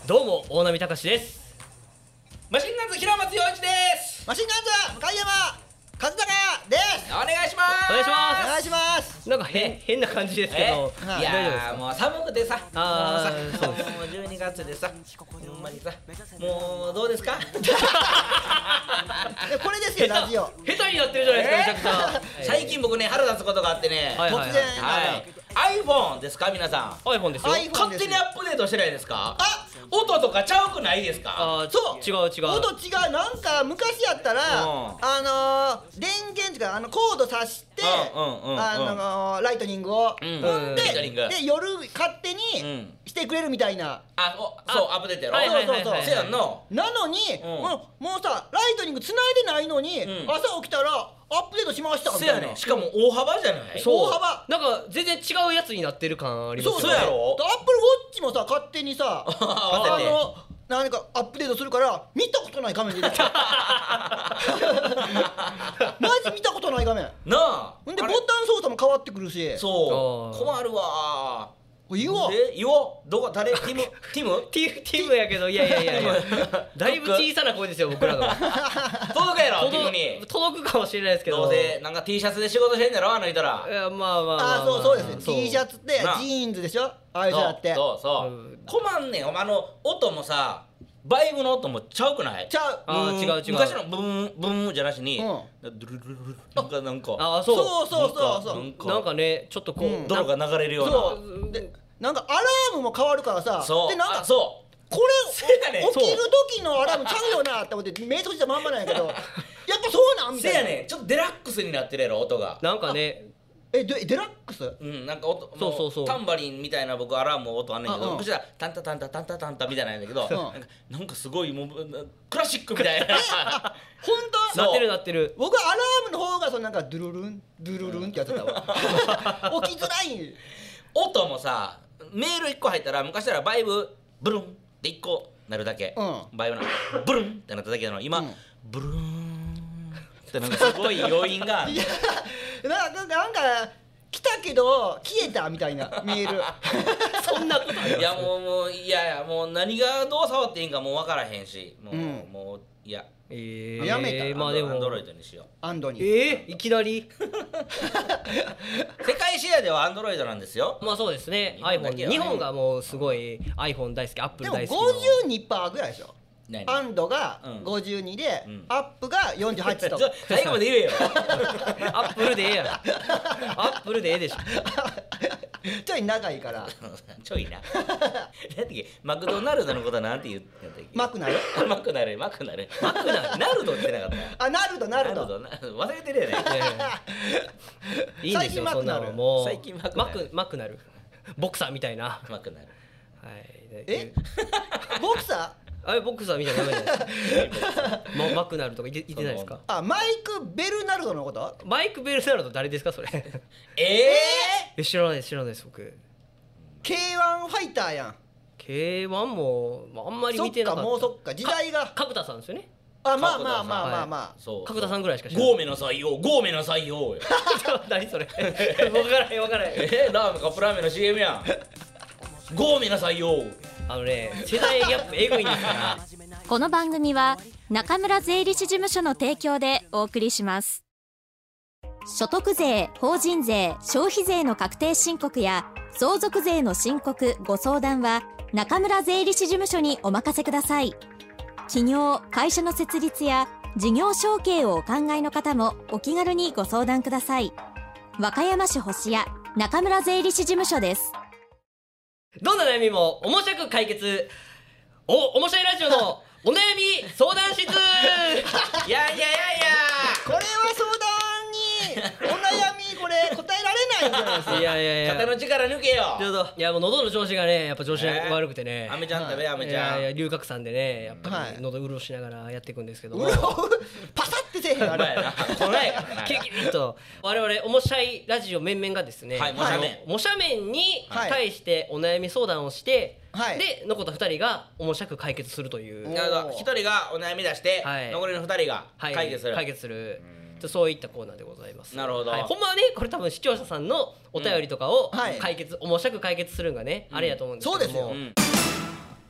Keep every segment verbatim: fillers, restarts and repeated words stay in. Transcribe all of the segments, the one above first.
どうも大波隆です。 マシンガンズ平松洋一です。 マシンガンズ向山和孝です。 お願いします。 お願いします。 お願いします。 なんか変変な感じですけど、 いやーもう寒くてさ、 あーそうです。もうじゅうにがつでさ、ほんまにさ、もうどうですか？ これですよラジオ。 下手になってるじゃないですか、めちゃくちゃ。 最近僕ね腹立つことがあってね、 はい突然はい。iPhone ですか皆さん？ iPhone ですよ。 勝手にアップデートしてないですか？ あ、 音とかちゃうくないですか？ あ、 そう違う違う。 音違う。なんか昔やったら、あの電源っていうかあのコード挿して、あのライトニングをうんでで夜勝手にしてくれるみたいな。 あ、そうアップデートやろ。 そうそうそう。 せやんの。 なのにもうもうさライトニング繋いでないのに朝起きたらアップデートしましたみたいな。 せやね。しかも大幅じゃない？ 大幅。 なんか全然違うやつになってる感ありますよね。 そうやろ。 アップルウォッチもさ勝手にさあの何かアップデートするから見たことない画面出てきた。マジ見たことない画面なあ。 ほんでボタン操作も変わってくるし。 そう困るわ。 言おう言おう。どこ誰？ティムティムティティムやけど、いやいやいやいやだいぶ小さな声ですよ僕らの。 届くやろティムに。 届くかもしれないですけど。 どうせなんか T シャツで仕事してんだろあの人ら。 いやまあまあまあ。 あ、そうそうですね。T シャツでジーンズでしょ。ああいう人だって。 そうそう困んねん。あの音もさバイブの音もちゃうくない？ ちゃう。 あ、違う違う。 昔のブンブンじゃなしにドゥルルルルなんかなんか。 あ、そうそうそうそうそう。 なんかねちょっとこう泥が流れるような。 そうでなんかアラームも変わるからさ。 そう。 でなんかそうこれ起きる時のアラームちゃうよなって思って目閉じたまんまなんやけど、やっぱそうなんみたいな。 せやね。ちょっとデラックスになってるやろ音が。 なんかね。 え、デラックス？ うん、なんか音、 そうそうそう、 タンバリンみたいな僕アラーム音あんねんけど、こちらタンタタンタタンタタンタみたいなんやけど、なんかすごいもうクラシックみたいな。 本当？ なってるなってる。 僕はアラームの方がそのなんかドゥルルンドゥルルンってやってたわ。起きづらい。 音もさ、メールいっこ入ったら昔ならバイブブルンっていっこなるだけ。バイブなブルンってなっただけなの。今ブルーンってなんかすごい余韻が。 いや、なんかなんか来たけど消えたみたいなメール。 そんなことあります？ いやもうもういやいやもう何がどう触っていいんかもう分からへんし、もう、うん、もういや。 えー、やめた。 まあでもアンドロイドにしよう。 アンドに。 えー、いきなり。 世界シェアではアンドロイドなんですよ。 まあそうですね。iPhone 日本がもうすごい iPhone 大好き、アップル大好き。 でも ごじゅうにパーセント ぐらいでしょ。アンドがごじゅうにで、うん、アップがよんじゅうはちと。 最後まで言えよ。 アップルでええや。アップルでええでしょ。 ちょい長いから。 ちょいな。なんだっけ、マクドナルドのことはなんて言ったっけ？ マクナル？ マクナル、マクナル。マクナル、ナルドってなかった。 あ、ナルド、ナルド。 忘れてるよね。 いいんですよ、そんなのもう。 最近マクマク、マクナル。ボクサーみたいな。 マクナル。 はい。え？ボクサー？ あれボクサーみたいな名前じゃないですか。マクナルとか言ってないですか？ あ、マイク・ベルナルドのこと？ マイク・ベルナルド誰ですかそれ？ ええ？知らないです知らないです僕。 ケーワン ファイターやん。 ケーワン もあんまり見てなかった。 そっかもうそっか時代が。 角田さんですよね。 あ、まあまあまあまあまあ。 角田さんぐらいしか知らない。 ゴーメの採用、ゴーメの採用。 何それ？分からへん分からへん。 え、ラーメンカップラーメンの シーエム やん。ゴーメの採用。 あのね、世代ギャップエグいんですから。 この番組は中村税理士事務所の提供でお送りします。所得税、法人税、消費税の確定申告や相続税の申告ご相談は中村税理士事務所にお任せください。企業・会社の設立や事業承継をお考えの方もお気軽にご相談ください。和歌山市星谷中村税理士事務所です。 どんな悩みも面白く解決、お面白いラジオのお悩み相談室。いやいやいやいや、 これは相談にお悩みこれ答えられないんじゃないですか。 いやいやいや、 肩の力抜けよ。 ちょっといやもう喉の調子がねやっぱ調子が悪くてね。 アメちゃん食べアメちゃん。 いやいや龍角散でねやっぱり喉潤しながらやっていくんですけども。 パサってせえへんあれ。 こないからな。 キリキリと我々おもしゃいラジオ面々がですね、 はい、もしゃ面もしゃ面に対してお悩み相談をして、はい、で残ったふたりがおもしゃく解決するという。 なるほど。ひとりがお悩み出して、はい、残りのふたりが解決する、 はい、解決する。そういったコーナーでございます。 なるほど、 はい、ほんまはねこれ多分視聴者さんのお便りとかを解決、うん、はい、おもしゃく解決するんがね、うん、あれやと思うんですけども、そうですよ、うん、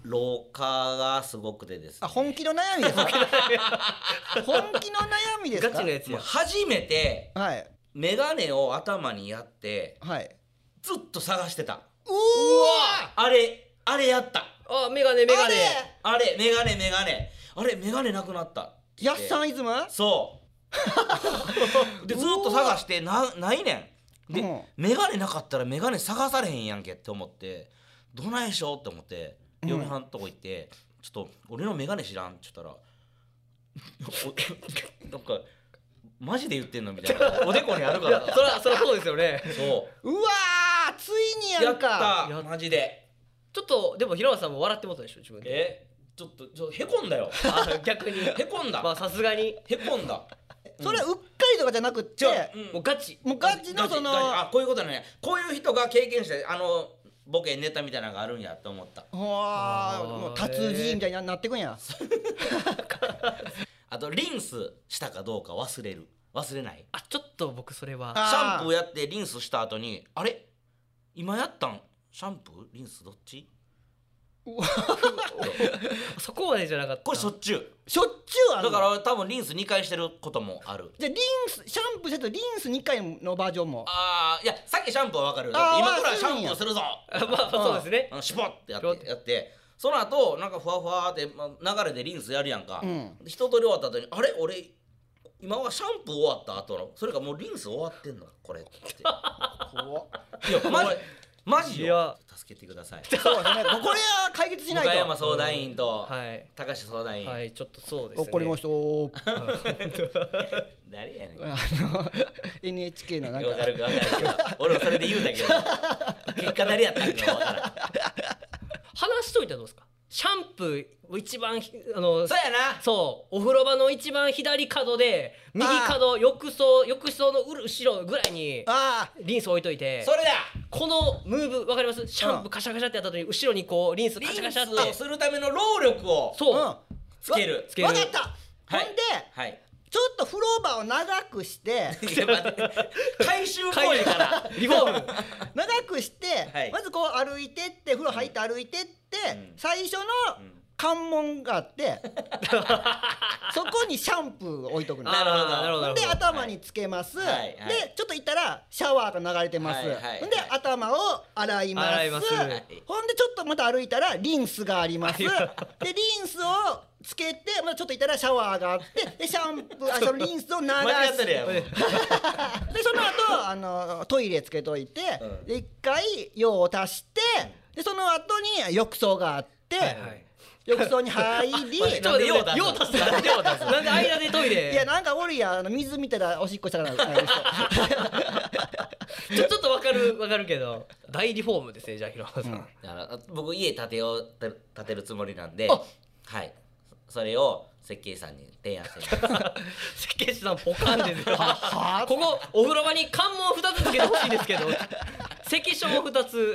老化がすごくてですね。 あ、本気の悩みですか本気の悩みですか。 ガチのやつや。 初めてはいメガネを頭にやってはいずっと探してた。 うわあれあれやった。 あ、メガネメガネ。 あれメガネメガネあれメガネなくなったってやっさんイズムそうでずっと探してなないねんで、 うんメガネなかったらメガネ探されへんやんけって思ってどないしようって思って嫁はんとこ行って、ちょっと俺のメガネ知らんって言ったらおなんかマジで言ってんのみたいなおでこにあるからいや、そらそらそうですよね。 そううわーついにややっるかたマジでちょっとでも平松さんも笑ってもったでしょ自分で。 えちょっとちょっとへこんだよあ、逆に。 へこんだ、 まあさすがにへこんだそれはうっかりとかじゃなくって違う、うんもうガチ。 もうガチのそのガチガチあこういうことねこういう人が経験してあのボケネタみたいなのがあるんやと思った。 わあーーもう達人みたいになってくんやあとリンスしたかどうか忘れる忘れない。 あ、ちょっと僕それは。 あシャンプーやってリンスした後にあれ今やったんシャンプーリンスどっちそこまでじゃなかった。 これしょっちゅうしょっちゅうあるだから多分リンスにかいしてることもある。 じゃあリンスシャンプーしてるとリンスにかいのバージョンもあーいやさっきシャンプーは分かるよ。 あーだって今からシまあャンプーするぞあ、まあそうですね。 シュポッてやってやってその後なんかふわふわってまあ流れでリンスやるやんか、 うんで一通り終わった後にあれ俺今はシャンプー終わった後のそれかもうリンス終わってんのこれって怖っいやマジマジいよや助けてください。 そうですねこれは解決しないと向山相談員とはい高橋相談員、 はい、ちょっとそうですね。 怒りましたー誰やねん。 あの エヌエイチケー のなんか分かるか分かるけど俺もそれで言うたけど結果誰やったんか分からん。 話しといたらどうですか。シャンプー一番ひあのそうやなそうお風呂場の一番左角で右角浴槽浴槽の後ろぐらいにあリンス置いといて、 それだこのムーブわかります？シャンプーカシャカシャってやった後に後ろにこうリンスリンカシャカシャっスをてするための労力をそう、 うんつけるつける分かった、 はいほんではいちょっと風呂場を長くしていや待って回収行為からリフォーム長くして、 はいまずこう歩いてって風呂入って歩いてって、 うん最初のうん関門があってそこにシャンプーを置いとくのなるほどあーなるほどなるほでど。 頭につけます、 はいはいでちょっと行ったらシャワーが流れてます、 はいはいはいほんで頭を洗います洗いますほんでちょっとまた歩いたらリンスがありますでありがリンスをつけてまたちょっと行ったらシャワーがあってでシャンプーあそのリンスを流す間違ってるやんもうでその後あのトイレつけといて、 うんで一回用を足してでその後に浴槽があって、 はいはい浴槽に入り待ってちょっとなんで用用足す足すなんで用足すなんで間でトイレいやなんかおるやんあの水見たらおしっこしたからあの人ちょちょっとわかるわかるけど大リフォームですねじゃあ広間さん、 うんだから僕家建てよう建てるつもりなんであはいそれを設計士さんに提案してみます設計士さんポカンですよはここお風呂場に関門ふたつつけてほしいんですけど関所もふたつ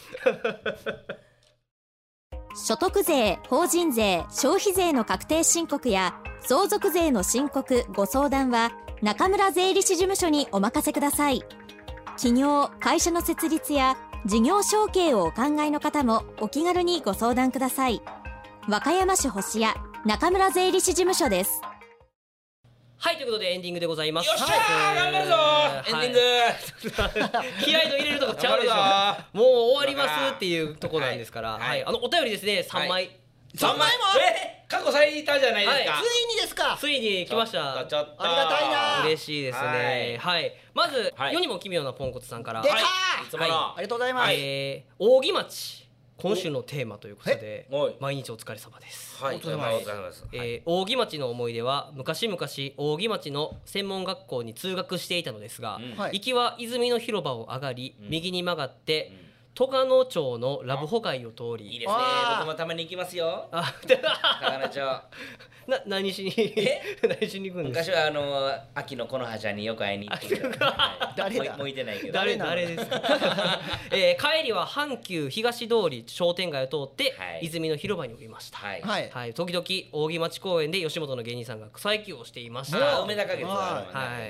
所得税、法人税、消費税の確定申告や相続税の申告・ご相談は中村税理士事務所にお任せください。起業・会社の設立や事業承継をお考えの方もお気軽にご相談ください。和歌山市星屋中村税理士事務所です。 はいということでエンディングでございます。 よっしゃー頑張るぞはいエンディング気合いの入れるとこちゃうでしょ頑張るぞもう終わりますっていうとこなんですから、 はいはいあのお便りですねさんまい、 さんまいもえ過去最多じゃないですか、 はいついにですかついに来ましたちょっとありがたいな嬉しいですねはい、まず、 はい世にも奇妙なポンコツさんから出たはいいつもの、 はありがとうございます、 えー、扇町今週のテーマということでおい毎日お疲れ様ですはい、 お疲れ様ですお疲れ様です。 えー、扇町の思い出は昔々扇町の専門学校に通学していたのですが、 うんはい行きは泉の広場を上がり、 うん右に曲がって戸賀野町のラブホ街を通りいいですねあー僕もたまに行きますよあ高野町な何しにえ何しに行くんですか昔はあの秋の木の葉ちゃんによく会いに行ってるはい誰だもう向いてないけど誰なの誰ですか、えー、帰りは阪急東通り商店街を通って、 はい泉の広場におりました、 はいはいはい、時々扇町公園で吉本の芸人さんが草野球をしていましたあー梅田花月があるもんねはいね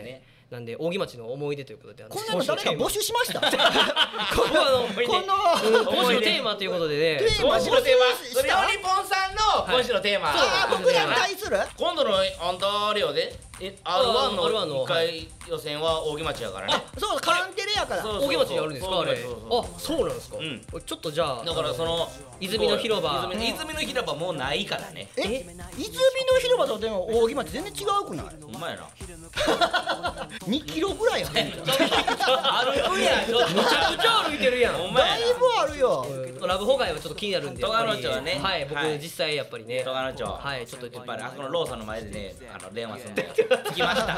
なんで扇町の思い出ということで、 こんなの誰か募集しました。このこの今週のテーマということでね、 今週のテーマ、それよりぽんさんの今週のテーマ。 ああ、僕らに対する今度のあんたあれよで、え アールワン のいっかい予選は扇町やからね。 そう、カンテレやから。 扇町でやるんですかあれ。あ、そうなんですか。ちょっとじゃあだからその泉の広場、 泉の広場もうないからね。 え、泉の広場とでも扇町全然違うくない？ ほんまやな。 にキロぐらいやね。 歩くやん。ちょっとむちゃくちゃ歩いてるやん。 ほんまやだいぶあるよ。 ラブホ街はちょっと気になるんで。 戸賀野町はね。 はい、僕実際やっぱりね。 戸賀野町。 はい、ちょっとやっぱりあそこのローソンの前でね、あの電話するんで着きました。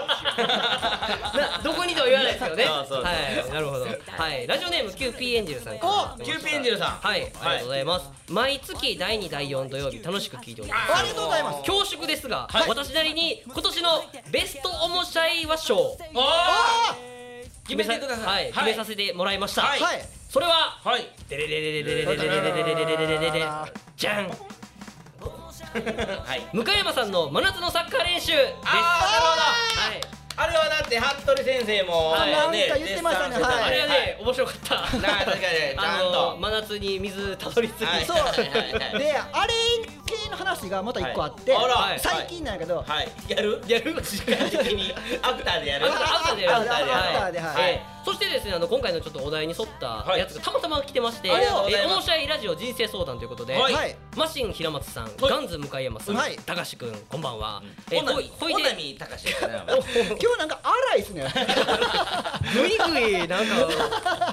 どこにとは言わないですよね。 そうそうそうはい、なるほど。はい、ラジオネームキューピーエンジェルさんから。 キューピーエンジェルさん。 はい、ありがとうございます。毎月だいにだいよん土曜日楽しく聞いております。 ありがとうございます。 恐縮ですが、私なりに今年のベストおもしゃいは賞決めてください。 はい、決めさせてもらいました。 はい。 それははい。 デレレレレレレレレレレレレレレレレレじゃん。 はい。 向山さんの真夏のサッカー練習です。 ああ、なるほど。 はい。 あれはだって服部先生もはいなんか言ってましたね。はい。 あれはね面白かった。 なあ確かにちゃんとあの真夏に水たどり着いて。 そう。で、あれ系の話がまた一個あって、最近なんやけど、 はい。やる？ やる？ 時間的にアフターでやる。 アフターでやる。 アフターでアフターではい。 そしてですね、あの今回のちょっとお題に沿ったやつがたまたま来てまして、 ありがとうございますおもしゃいラジオ人生相談ということで、 はい。 マシン平松さん、ガンズ向山さん、 はい高志くん、こんばんは。 ほんなほいほいでみほんなみ高志やからな。 今日なんか荒いっすね。 ぐいぐいなんか今日は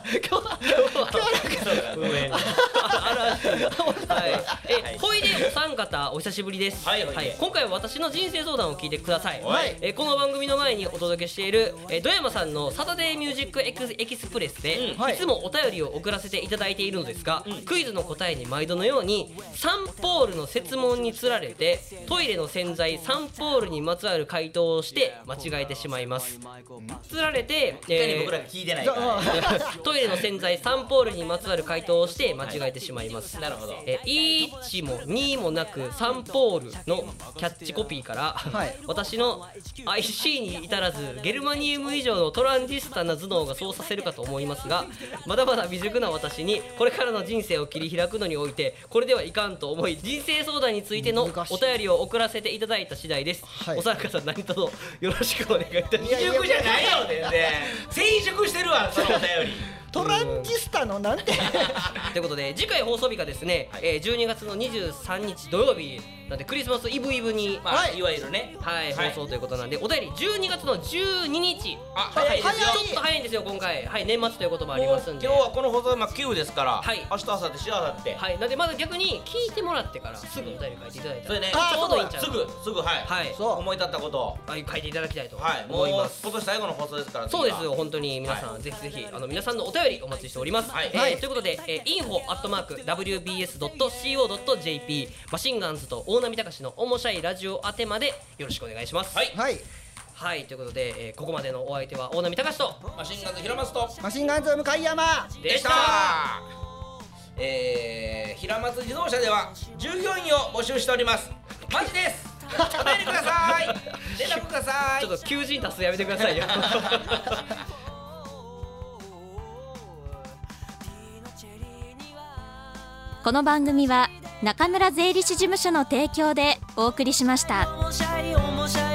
上にあらしい。はい。え、ほいでお三方お久しぶりです。 はいはい今回は私の人生相談を聞いてください。 はいえ、この番組の前にお届けしているえドヤマさんのサタデーミュージックエクスエキスプレスで、 うんはいいつもお便りを送らせていただいているのですが、クイズの答えに毎度のようにサンポールの設問につられてトイレの洗剤サンポールにまつわる回答をして間違えてしまいます。つられて、 いかに僕らが聞いてないからね。 トイレの洗剤サンポールにまつわる回答をして間違えてしまいます。 なるほど。 えいちもにもなくサンポールのキャッチコピーから、 はい私の アイシー に至らずゲルマニウム以上のトランジスタな頭脳がそうさせるかと思いますが、まだまだ未熟な私にこれからの人生を切り開くのにおいてこれではいかんと思い、人生相談についてのお便りを送らせていただいた次第です。 はいお三方何卒よろしくお願いいたします。 未熟じゃないよ全然。成熟してるわそのお便り。 トランジスタのなんて。 ということで次回放送日がですね、えーじゅうにがつのにじゅうさんにち土曜日なんでクリスマスイブイブに、 まあいわゆるね。 はい、 はい放送ということなんで、お便りじゅうにがつのじゅうににち、 あ早いですよ。 ちょっと早いんですよ今回。はい、年末ということもありますんで。 今日はこの放送まあきゅうですから。 はい明日明後日しあさって。 はい、なんでまだ逆に聞いてもらってからすぐお便り書いていただいたら、 それね。 あちょうどいいんちゃうすぐすぐはい。 はい、 そう思い立ったことを。 はい、書いていただきたいとはい。もう思います。 今年最後の放送ですから。 そうですよ、 次は本当に皆さん、ぜひぜひあの皆さんのお便りお待ちしております。 はいえーはいということで、えー、インフォアットマーク ダブリュービーエスドットシーオードットジェーピー マシンガンズと大波隆のおもしゃいラジオ宛てまでよろしくお願いします。 はい。 はい。 はい、ということで、えーここまでのお相手は大波隆とマシンガンズ平松とマシンガンズ向山。 でした。 えー、平松自動車では従業員を募集しておりますマジですお便りください連絡くださいちょっと求人多数やめてくださいよ。 この番組は中村税理士事務所の提供でお送りしました。 おもしゃいおもしゃい